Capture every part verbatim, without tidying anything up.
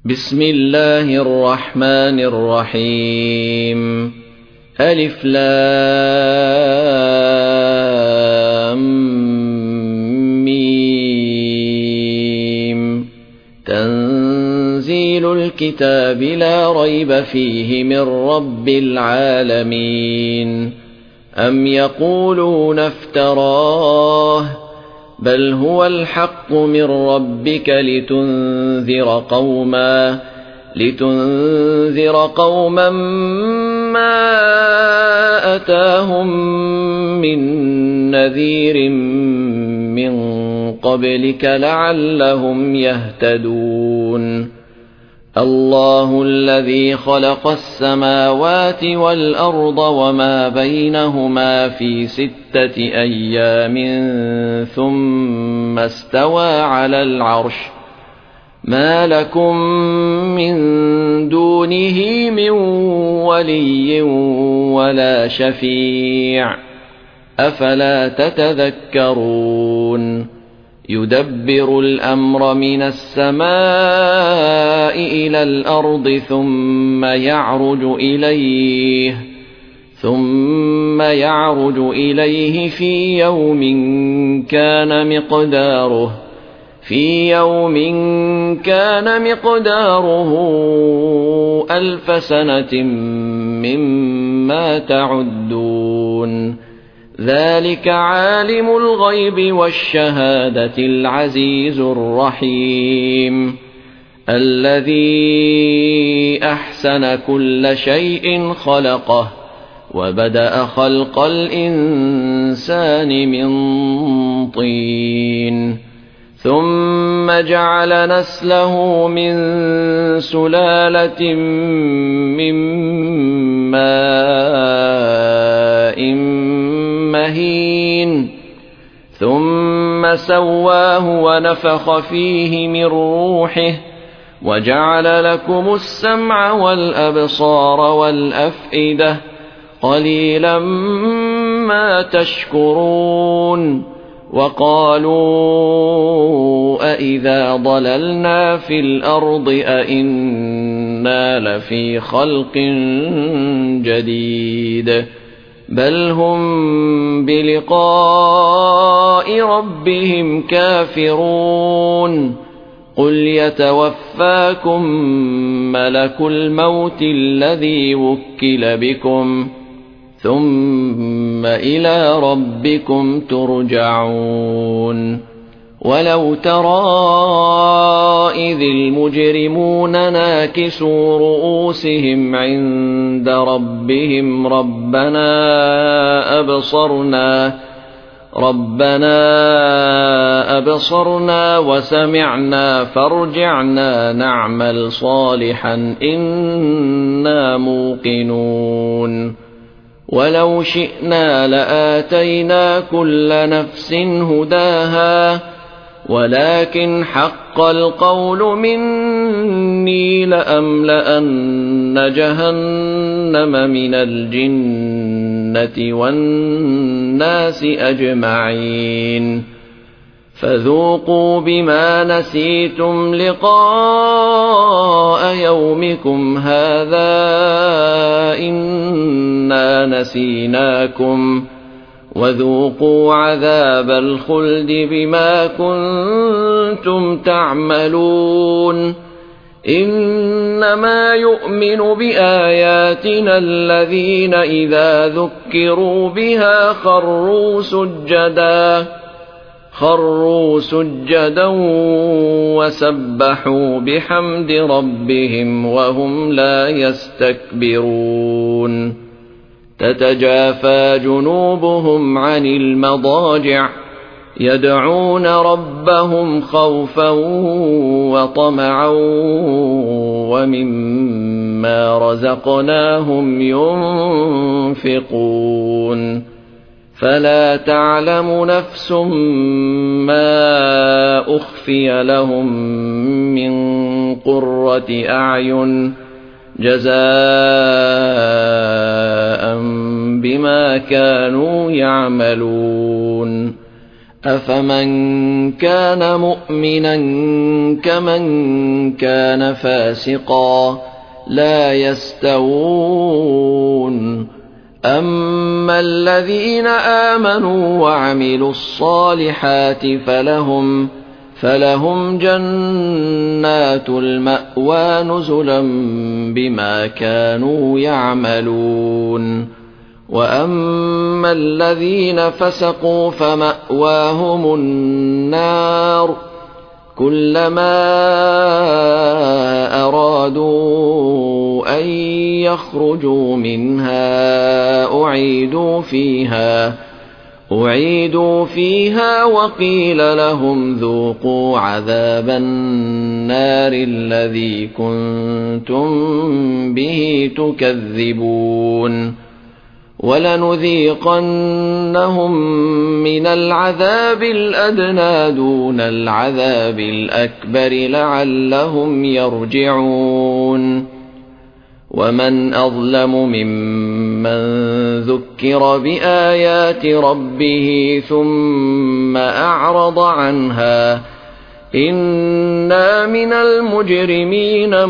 بسم الله الرحمن الرحيم. ألف لام ميم. تنزيل الكتاب لا ريب فيه من رب العالمين. أم يقولون افتراه بل هو الحق من ربك لتنذر قوما لتنذر قوما ما أتاهم من نذير من قبلك لعلهم يهتدون. الله الذي خلق السماوات والأرض وما بينهما في ستة أيام ثم استوى على العرش ما لكم من دونه من ولي ولا شفيع أفلا تتذكرون. يدبر الأمر من السماء إلى الأرض ثم يعرج إليه ثم يعرج إليه في يوم كان مقداره في يوم كان مقداره ألف سنة مما تعدون. ذلك عالم الغيب والشهادة العزيز الرحيم الذي أحسن كل شيء خلقه وبدأ خلق الإنسان من طين ثم جعل نسله من سلالة من ماء مهين ثم سواه ونفخ فيه من روحه وجعل لكم السمع والأبصار والأفئدة قليلا ما تشكرون. وقالوا أإذا ضللنا في الأرض أإنا لفي خلق جديد بل هم بلقاء ربهم كافرون. قل يتوفاكم ملك الموت الذي وكل بكم ثم إلى ربكم ترجعون. ولو ترى إذ المجرمون ناكسوا رؤوسهم عند ربهم ربنا أبصرنا ربنا أبصرنا وسمعنا فارجعنا نعمل صالحا إنا موقنون. ولو شئنا لآتينا كل نفس هداها ولكن حق القول مني لأملأن جهنم من الجنة والناس أجمعين. فذوقوا بما نسيتم لقاء يومكم هذا إنا نسيناكم وذوقوا عذاب الخلد بما كنتم تعملون. إنما يؤمن بآياتنا الذين إذا ذكروا بها خروا سجدا خروا سجدا وسبحوا بحمد ربهم وهم لا يستكبرون. تتجافى جنوبهم عن المضاجع يدعون ربهم خوفا وطمعا ومما رزقناهم ينفقون. فلا تعلم نفس ما أخفي لهم من قرة أعين جزاء بما كانوا يعملون. أفمن كان مؤمنا كمن كان فاسقا لا يستوون أما الذين آمنوا وعملوا الصالحات فلهم فلهم جنات المأوى نزلا بما كانوا يعملون وأما الذين فسقوا فمأواهم النار كلما أرادوا أن يخرجوا منها أعيدوا فيها أعيدوا فيها وقيل لهم ذوقوا عذاب النار الذي كنتم به تكذبون ولنذيقنهم من العذاب الأدنى دون العذاب الأكبر لعلهم يرجعون ومن أظلم ممن ذكر بآيات ربه ثم أعرض عنها إنا من المجرمين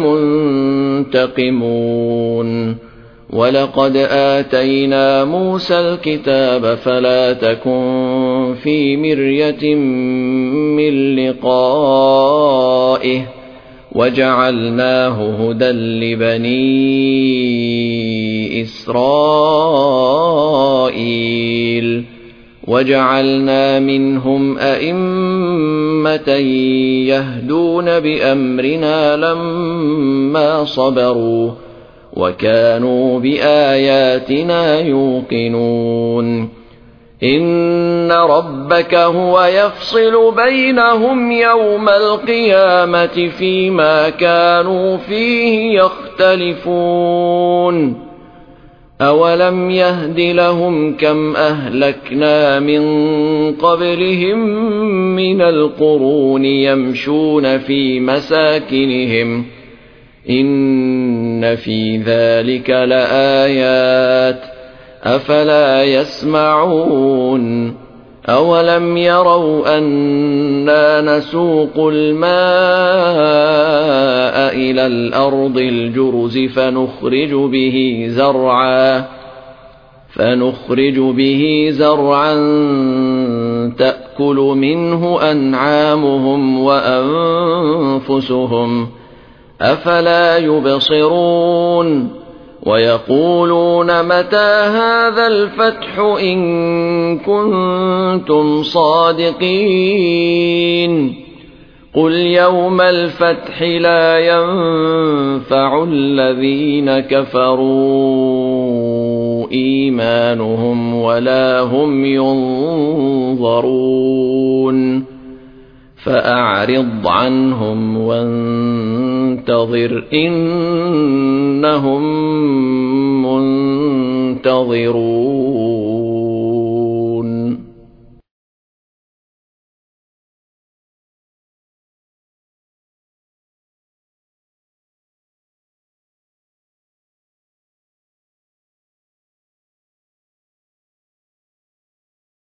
منتقمون ولقد آتينا موسى الكتاب فلا تكن في مرية من لقائه وجعلناه هدى لبني إسرائيل وجعلنا منهم أئمة يهدون بأمرنا لما صبروا وكانوا بآياتنا يوقنون إن ربك هو يفصل بينهم يوم القيامة فيما كانوا فيه يختلفون أولم يهد لهم كم أهلكنا من قبلهم من القرون يمشون في مساكنهم إن في ذلك لآيات أفلا يسمعون أولم يروا أنا نسوق الماء إلى الأرض الجرز فنخرج به زرعا فنخرج به زرعا تأكل منه أنعامهم وأنفسهم أفلا يبصرون ويقولون متى هذا الفتح إن كنتم صادقين قل يوم الفتح لا ينفع الذين كفروا إيمانهم ولا هم ينظرون فأعرض عنهم وانتظر إنهم منتظرون.